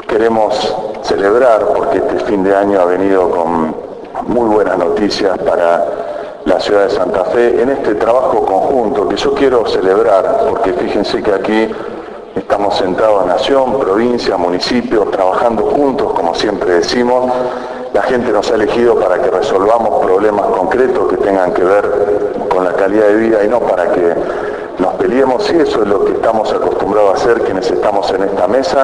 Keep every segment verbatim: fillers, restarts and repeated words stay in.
queremos celebrar, porque este fin de año ha venido con muy buenas noticias para la ciudad de Santa Fe, en este trabajo conjunto que yo quiero celebrar, porque fíjense que aquí estamos sentados nación, provincia, municipios, trabajando juntos, como siempre decimos. La gente nos ha elegido para que resolvamos problemas concretos que tengan que ver con la calidad de vida y no para que nos peleemos, y eso es lo que estamos acostumbrados a hacer quienes estamos en esta mesa,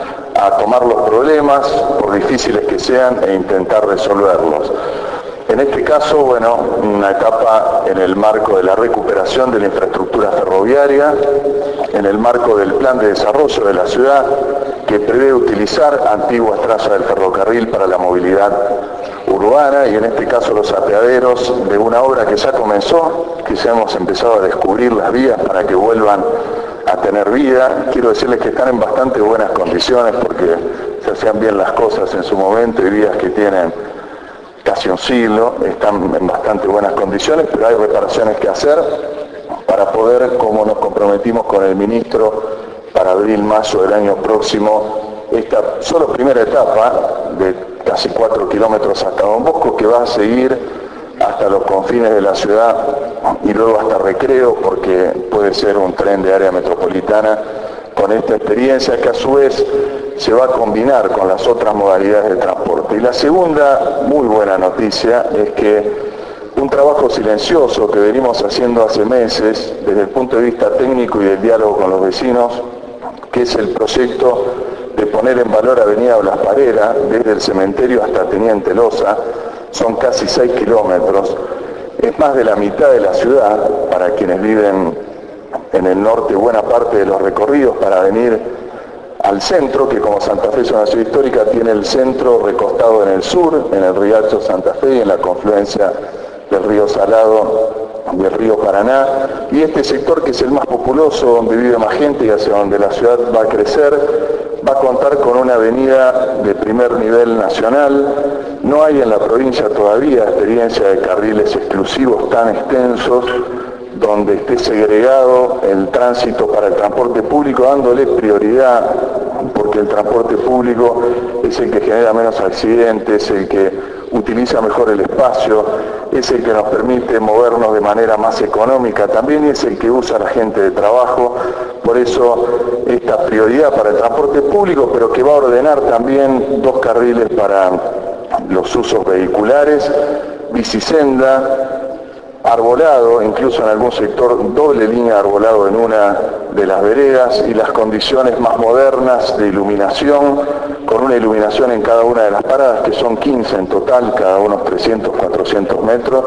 a tomar los problemas, por difíciles que sean, e intentar resolverlos. En este caso, bueno, una etapa en el marco de la recuperación de la infraestructura ferroviaria, en el marco del plan de desarrollo de la ciudad, que prevé utilizar antiguas trazas del ferrocarril para la movilidad urbana, y en este caso los apeaderos de una obra que ya comenzó, que ya hemos empezado a descubrir las vías para que vuelvan a tener vida. Quiero decirles que están en bastante buenas condiciones porque se hacían bien las cosas en su momento, y vías que tienen casi un siglo, están en bastante buenas condiciones, pero hay reparaciones que hacer para poder, como nos comprometimos con el ministro, para abril, mayo del año próximo, esta solo primera etapa de casi cuatro kilómetros hasta Don Bosco, que va a seguir hasta los confines de la ciudad y luego hasta Recreo, porque puede ser un tren de área metropolitana, con esta experiencia que a su vez se va a combinar con las otras modalidades de transporte. Y la segunda muy buena noticia es que un trabajo silencioso que venimos haciendo hace meses desde el punto de vista técnico y del diálogo con los vecinos, que es el proyecto de poner en valor Avenida Blas Parera, desde el cementerio hasta Teniente Loza, son casi seis kilómetros, es más de la mitad de la ciudad. Para quienes viven en el norte, buena parte de los recorridos para venir al centro, que como Santa Fe es una ciudad histórica, tiene el centro recostado en el sur, en el Riacho Santa Fe y en la confluencia del río Salado y el río Paraná, y este sector, que es el más populoso, donde vive más gente y hacia donde la ciudad va a crecer, va a contar con una avenida de primer nivel nacional. No hay en la provincia todavía experiencia de carriles exclusivos tan extensos, donde esté segregado el tránsito para el transporte público, dándole prioridad, porque el transporte público es el que genera menos accidentes, el que utiliza mejor el espacio, es el que nos permite movernos de manera más económica también, y es el que usa la gente de trabajo. Por eso esta prioridad para el transporte público, pero que va a ordenar también dos carriles para los usos vehiculares, bicisenda, arbolado, incluso en algún sector doble línea de arbolado en una de las veredas, y las condiciones más modernas de iluminación, con una iluminación en cada una de las paradas, que son quince en total, cada unos trescientos, cuatrocientos metros,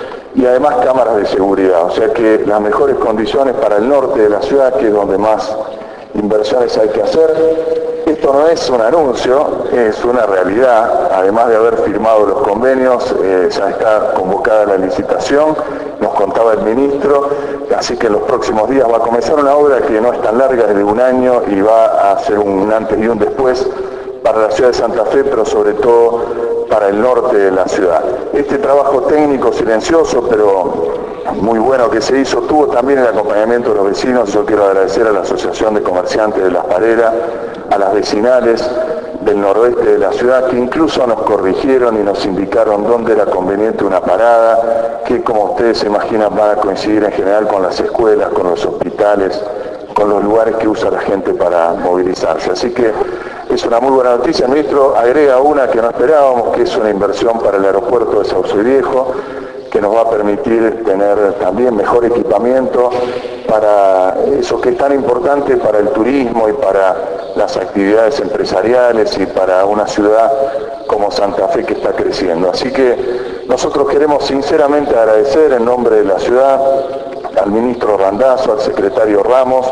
y además cámaras de seguridad. O sea que las mejores condiciones para el norte de la ciudad, que es donde más inversiones hay que hacer. Esto no es un anuncio, es una realidad. Además de haber firmado los convenios, eh, ya está convocada la licitación, nos contaba el ministro, así que en los próximos días va a comenzar una obra que no es tan larga, es de un año, y va a ser un antes y un después para la ciudad de Santa Fe, pero sobre todo para el norte de la ciudad. Este trabajo técnico silencioso, pero muy bueno que se hizo, tuvo también el acompañamiento de los vecinos. Yo quiero agradecer a la Asociación de Comerciantes de Las Pareras, a las vecinales del noroeste de la ciudad, que incluso nos corrigieron y nos indicaron dónde era conveniente una parada, que como ustedes se imaginan van a coincidir en general con las escuelas, con los hospitales, con los lugares que usa la gente para movilizarse. Así que es una muy buena noticia. El ministro agrega una que no esperábamos, que es una inversión para el aeropuerto de Sauce Viejo, que nos va a permitir tener también mejor equipamiento para eso que es tan importante para el turismo y para las actividades empresariales y para una ciudad como Santa Fe que está creciendo. Así que nosotros queremos sinceramente agradecer en nombre de la ciudad al ministro Randazzo, al secretario Ramos,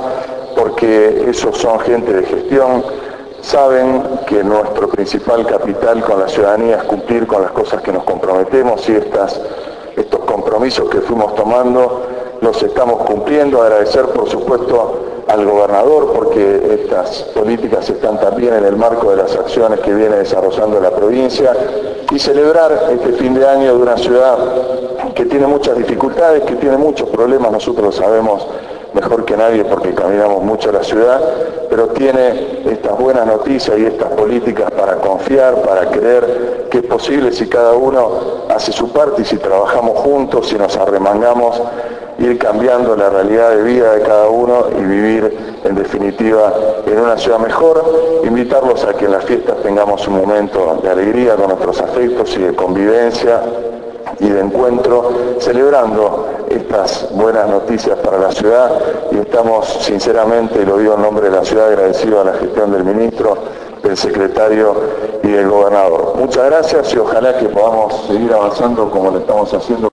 porque ellos son gente de gestión, saben que nuestro principal capital con la ciudadanía es cumplir con las cosas que nos comprometemos, y estas estos compromisos que fuimos tomando los estamos cumpliendo. Agradecer por supuesto al gobernador, porque estas políticas están también en el marco de las acciones que viene desarrollando la provincia, y celebrar este fin de año de una ciudad que tiene muchas dificultades, que tiene muchos problemas, nosotros lo sabemos mejor que nadie porque caminamos mucho la ciudad, pero tiene estas buenas noticias y estas políticas para confiar, para creer que es posible si cada uno hace su parte y si trabajamos juntos, si nos arremangamos, ir cambiando la realidad de vida de cada uno y vivir en definitiva en una ciudad mejor. Invitarlos a que en las fiestas tengamos un momento de alegría con nuestros afectos y de convivencia y de encuentro, celebrando estas buenas noticias para la ciudad, y estamos sinceramente, y lo digo en nombre de la ciudad, agradecidos a la gestión del ministro, del secretario y del gobernador. Muchas gracias y ojalá que podamos seguir avanzando como lo estamos haciendo.